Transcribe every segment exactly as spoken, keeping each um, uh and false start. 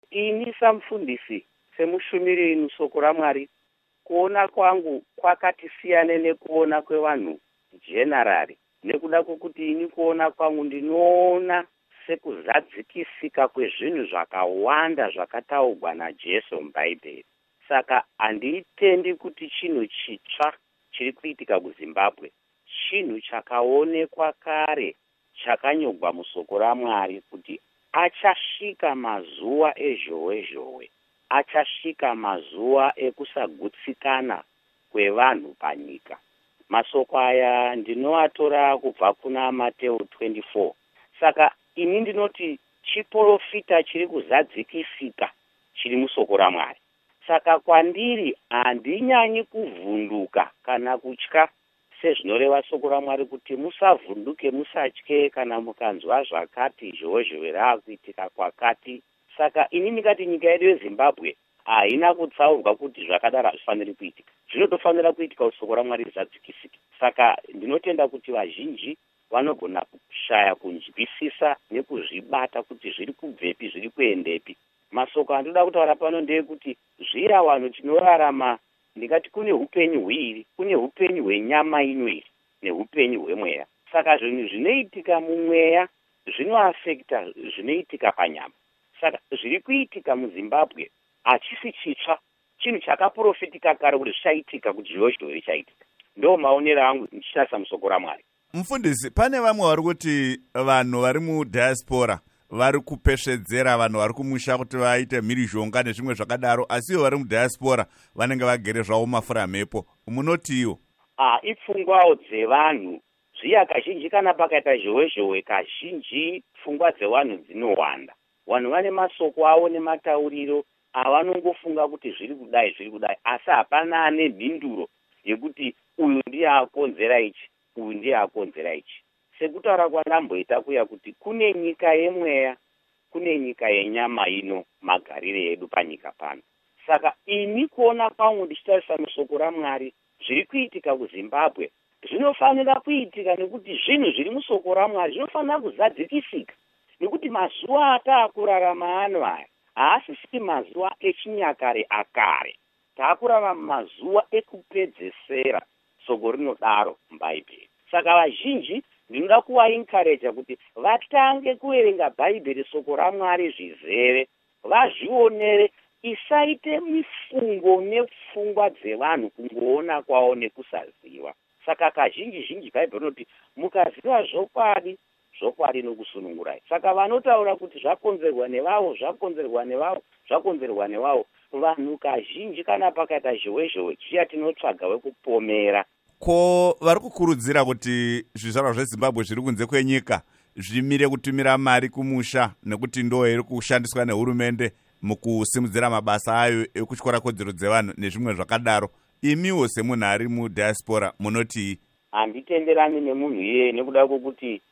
Ini samufundisi, semushumiri inu soko raMwari, kuona kwangu kwakati siyane nekuona kwevanhu generali. Nekuda kwokuti ini kuona kwangu ndinoona sekuzadzikisika kwezvinhu zvakawanda zvakataurwa naJesu mubhaibheri. Saka handitendi kuti chinhu chitsva chiri kuitika kuZimbabwe, chinhu chakaonekwa kare, chakanyogwa musoko raMwari kuti achasvika mazuva ezhowe zhowe, achasvika mazuva ekusagutsikana kwevanhu panyika. Masoko aya ndinoatora kubva kuna Mateo twenty-four. Saka ini ndinoti chiprofita chiri kuzadzikisika chiri musoko raMwari. Saka kwandiri handinyanyi kuvhunduka kana kutya sezvinoreva soko raMwari kuti musavhunduke, musatye kana mukanzwa zvakati zhowe zhowe raakuitika kwakati. Saka ini ndikati nyika yedu yeZimbabwe haina kutsaurwa kuti zvakadaro hazvifaniri kuitika. Zvinotofanira kuitika kuti soko raMwari rizadzikisike. Saka ndinotenda kuti vazhinji vanogona kushaya kunzwisisa nekuzvibata kuti zviri kubvepi, zviri kuendepi. Masoko andoda kutaura pano ndeyekuti zvira vanhu tinorarama, ndingati kune upenyu hwiri, kune upenyu hwenyama inoiri neupenyu hwemweya. Saka zvinhu zvinoitika mumweya zvinoafekta zvinoitika panyama. Saka zviri kuitika muZimbabwe hachisi chitsva, chinhu chakaprofetika kare kuti zvichaitika, kuti zvivo zvivo richaitika. Ndo maonero angu ndichitarisa musoko raMwari. Mufundisi, pane vamwe vari kuti vanhu vari mudiaspora vari kupesvedzera vanhu vari kumusha kuti vaite mhirizhonga nezvimwe zvakadaro, asi ivo vari mudiaspora vanenge vagere zvavo mafura mhepo. Munotiwo? Ah, ipfungwawo dzevanhu. Zviya kazhinji kana pakaita zhowe zhowe, kazhinji pfungwa dzevanhu dzinowanda. Vanhu vane masoko avo nematauriro avanongofunga kuti zviri kudai zviri kudai, asi hapana ane mhinduro yekuti uyu ndiye akonzera ichi, uyu ndiye akonzera ichi. Sekutaura kwandamboita kuya kuti kune nyika yemweya, kune nyika yenyama ino magarire edu panyika pano. Saka ini kuona kwangu ndichitarisa musoko raMwari, zviri kuitika kuZimbabwe zvinofanira kuitika nekuti zvinhu zviri musoko raMwari zvinofanira kuzadzikisika. Nekuti mazuva ataakurarama ano aya haasisiri mazuva echinyakare akare. Taakurarama mazuva ekupedzesera, soko rinodaro mubhaibheri. Saka vazhinji ndinoda kuvaencourage kuti vatange kuverenga bhaibheri, soko raMwari, zvizere, vazvionere, isaite mifungo nepfungwa dzevanhu kungoona kwavo nekusaziva. Saka kazhinji zhinji bhaibheri rinoti mukaziva zvokwadi, zvokwadi nokusunungurai. Saka vanotaura kuti zvakonzerwa nevavo, zvakonzerwa nevavo, zvakonzerwa nevavo, vanhu kazhinji kana pakaita zhowe zhowe chiya tinotsvaga wekupomera. Ko vari kukurudzira kuti zvizvarwa zveZimbabwe zviri kunze kwenyika zvimire kutumira mari kumusha nekuti ndo iri kushandiswa nehurumende mukusimudzira mabasa ayo ekutyora kodzero dzevanhu nezvimwe zvakadaro. Imiwo semunhu ari mudiaspora munotii? Handitenderani nemunhu iye nekuda kwokuti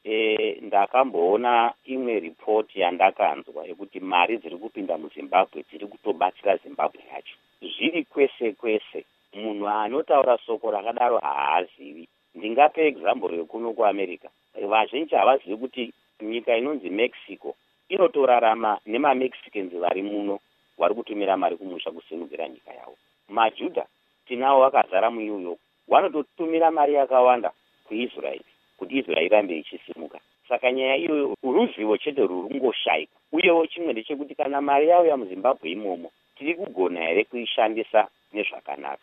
e, ndakamboona imwe ripoti yandakanzwa yekuti mari dziri kupinda muZimbabwe dziri kutobatsira Zimbabwe yacho. Zviri kwese kwese. Munhu anotaura soko rakadaro haazivi. Ndingape example yekuno kuAmerica. Vazhinji havazivi kuti nyika inonzi Mexico inotorarama nemaMexicans vari muno vari kutumira mari kumusha kusimudzira nyika yavo. MaJudha tinavo vakazara muNew York, vanototumira mari yakawanda kuIsrael kuti Israel irambe ichisimuka. Saka nyaya iyoyo ruzivo chete rurungoshaika. Uyewo chimwe ndechekuti kana mari yauya muZimbabwe imomo, tiri kugona here kuishandisa nezvakanaka.